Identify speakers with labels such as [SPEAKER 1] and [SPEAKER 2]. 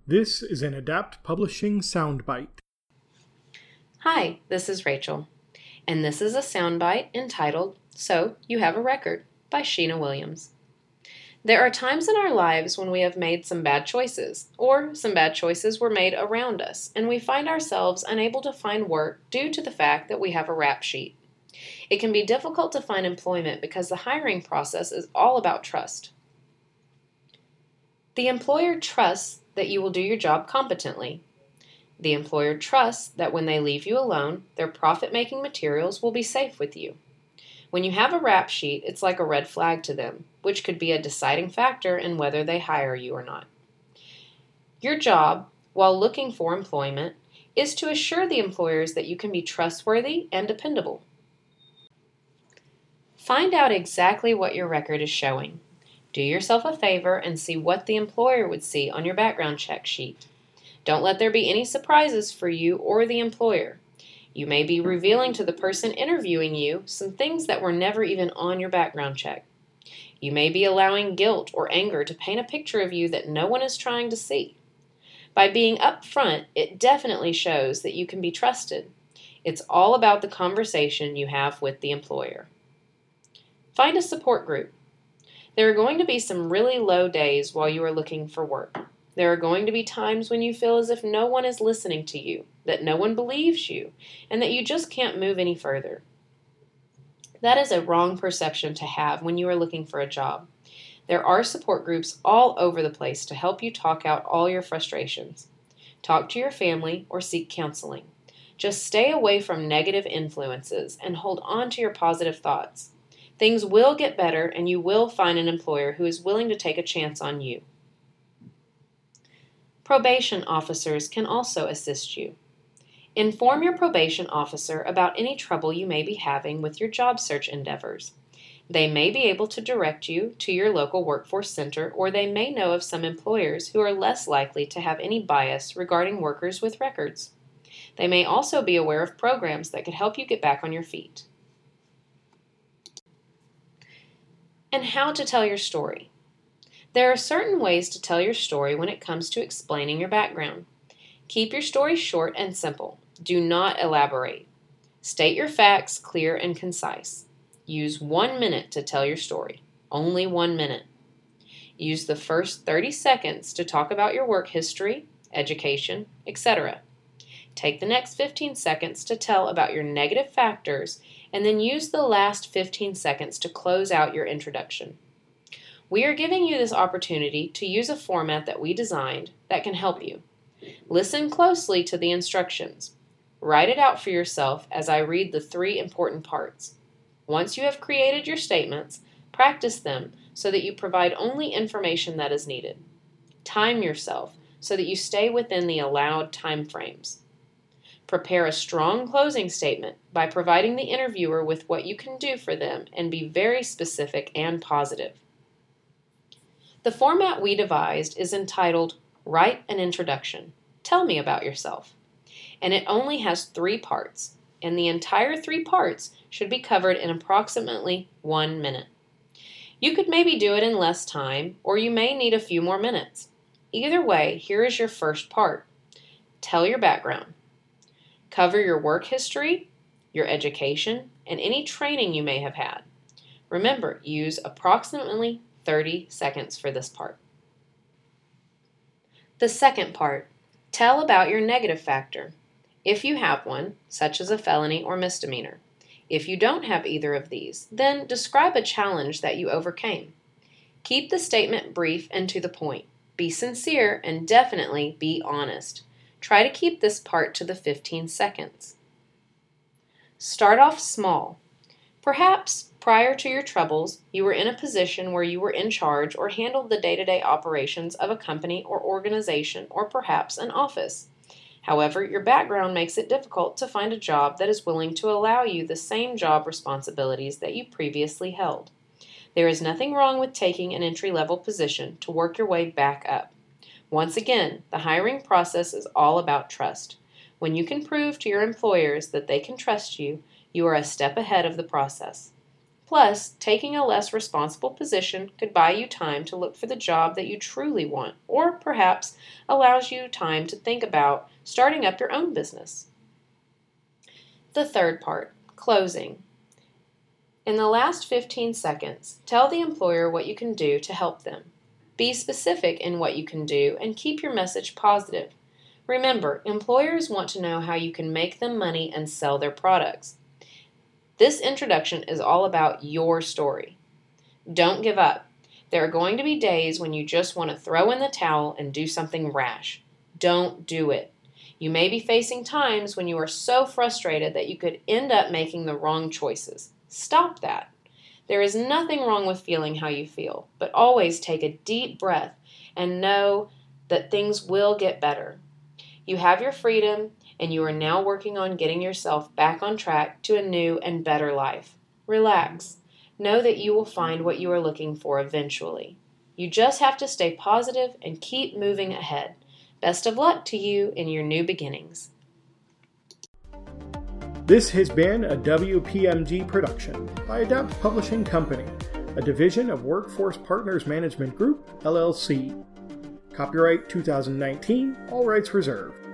[SPEAKER 1] This is an Adapt Publishing soundbite.
[SPEAKER 2] Hi, this is Rachel, and this is a soundbite entitled So You Have a Record by Sheena Williams. There are times in our lives when we have made some bad choices, or some bad choices were made around us, and we find ourselves unable to find work due to the fact that we have a rap sheet. It can be difficult to find employment because the hiring process is all about trust. The employer trusts that you will do your job competently. The employer trusts that when they leave you alone, their profit-making materials will be safe with you. When you have a rap sheet, it's like a red flag to them, which could be a deciding factor in whether they hire you or not. Your job, while looking for employment, is to assure the employers that you can be trustworthy and dependable. Find out exactly what your record is showing. Do yourself a favor and see what the employer would see on your background check sheet. Don't let there be any surprises for you or the employer. You may be revealing to the person interviewing you some things that were never even on your background check. You may be allowing guilt or anger to paint a picture of you that no one is trying to see. By being upfront, it definitely shows that you can be trusted. It's all about the conversation you have with the employer. Find a support group. There are going to be some really low days while you are looking for work. There are going to be times when you feel as if no one is listening to you, that no one believes you, and that you just can't move any further. That is a wrong perception to have when you are looking for a job. There are support groups all over the place to help you talk out all your frustrations. Talk to your family or seek counseling. Just stay away from negative influences and hold on to your positive thoughts. Things will get better and you will find an employer who is willing to take a chance on you. Probation officers can also assist you. Inform your probation officer about any trouble you may be having with your job search endeavors. They may be able to direct you to your local workforce center, or they may know of some employers who are less likely to have any bias regarding workers with records. They may also be aware of programs that could help you get back on your feet. And how to tell your story. There are certain ways to tell your story when it comes to explaining your background. Keep your story short and simple. Do not elaborate. State your facts clear and concise. Use 1 minute to tell your story. Only 1 minute. Use the first 30 seconds to talk about your work history, education, etc. Take the next 15 seconds to tell about your negative factors, and then use the last 15 seconds to close out your introduction. We are giving you this opportunity to use a format that we designed that can help you. Listen closely to the instructions. Write it out for yourself as I read the 3 important parts. Once you have created your statements, practice them so that you provide only information that is needed. Time yourself so that you stay within the allowed time frames. Prepare a strong closing statement by providing the interviewer with what you can do for them and be very specific and positive. The format we devised is entitled Write an Introduction. Tell me about yourself. And it only has 3 parts, and the entire 3 parts should be covered in approximately 1 minute. You could maybe do it in less time, or you may need a few more minutes. Either way, here is your first part. Tell your background. Cover your work history, your education, and any training you may have had. Remember, use approximately 30 seconds for this part. The second part, tell about your negative factor. If you have one, such as a felony or misdemeanor. If you don't have either of these, then describe a challenge that you overcame. Keep the statement brief and to the point. Be sincere and definitely be honest. Try to keep this part to the 15 seconds. Start off small. Perhaps prior to your troubles, you were in a position where you were in charge or handled the day-to-day operations of a company or organization or perhaps an office. However, your background makes it difficult to find a job that is willing to allow you the same job responsibilities that you previously held. There is nothing wrong with taking an entry-level position to work your way back up. Once again, the hiring process is all about trust. When you can prove to your employers that they can trust you, you are a step ahead of the process. Plus, taking a less responsible position could buy you time to look for the job that you truly want, or perhaps allows you time to think about starting up your own business. The third part, closing. In the last 15 seconds, tell the employer what you can do to help them. Be specific in what you can do and keep your message positive. Remember, employers want to know how you can make them money and sell their products. This introduction is all about your story. Don't give up. There are going to be days when you just want to throw in the towel and do something rash. Don't do it. You may be facing times when you are so frustrated that you could end up making the wrong choices. Stop that. There is nothing wrong with feeling how you feel, but always take a deep breath and know that things will get better. You have your freedom, and you are now working on getting yourself back on track to a new and better life. Relax. Know that you will find what you are looking for eventually. You just have to stay positive and keep moving ahead. Best of luck to you in your new beginnings.
[SPEAKER 1] This has been a WPMG production by Adapt Publishing Company, a division of Workforce Partners Management Group, LLC. Copyright 2019, all rights reserved.